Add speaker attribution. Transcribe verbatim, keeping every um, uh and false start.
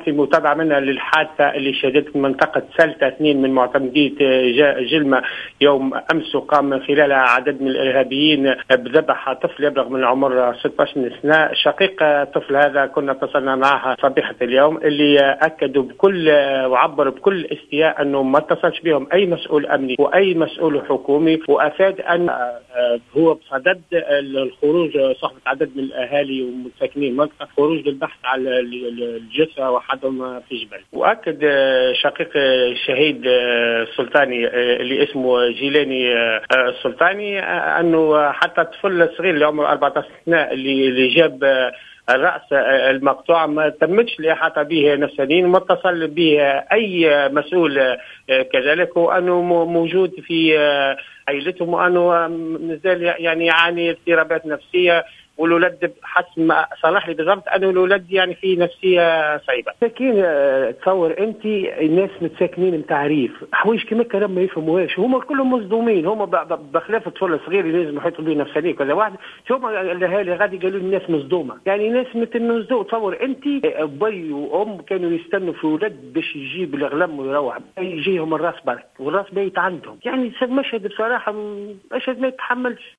Speaker 1: في متابعة منها للحادثة اللي شهدت منطقة سلتة. اثنين من معتمدية جلمة يوم أمس، وقام من خلالها عدد من الإرهابيين بذبح طفل يبلغ من العمر ستة عشر سنة. شقيق الطفل هذا كنا اتصلنا معها صبيحة اليوم، اللي أكدوا بكل وعبر بكل استياء أنه ما اتصلش بهم أي مسؤول أمني وأي مسؤول حكومي، وأفاد أن هو بصدد الخروج صحبة عدد من الأهالي ومساكنين المنطقة خروج للبحث على الجثة وحدهم في جبل. وأكد شقيق الشهيد السلطاني اللي اسمه جيلاني السلطاني أنه حتى الطفل الصغير اللي عمره أربعة عشر سنة اللي جاب الرأس المقطوع ما تمتش الإحاطة به نفسانيا وما اتصل به أي مسؤول كذلك، وأنه موجود في عائلتهم، وأنه نزال يعني يعاني اضطرابات نفسية، والولد حسب ما صلح لي بالضبط انه الولد يعني في نفسيه صعيبه. لكن تصور انت الناس متساكنين نتاع ريف حوايج كيما كلام ما يفهموهاش، هما كلهم مصدومين، هما بخلاف الطفل الصغير اللي لازم يحيطوا به نفسانيا كذا واحد، هما الاهالي غادي قالوا الناس مصدومه، يعني ناس مثل مصدوم. تصور انت ابي وام كانوا يستنوا في ولد باش يجيب الغلم ويروح، يجيهم الراس برك والراس بيت عندهم، يعني مشهد بصراحه مشهد ما يتحملش.